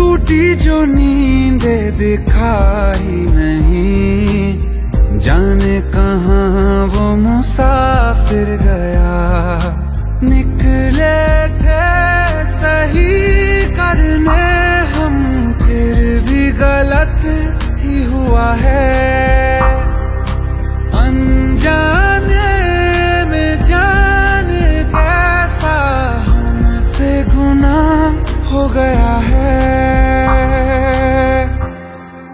टूटी जो नींदे दिखाई नहीं, जाने कहाँ वो मुसाफिर गया। निकले थे सही करने हम, फिर भी गलत ही हुआ है।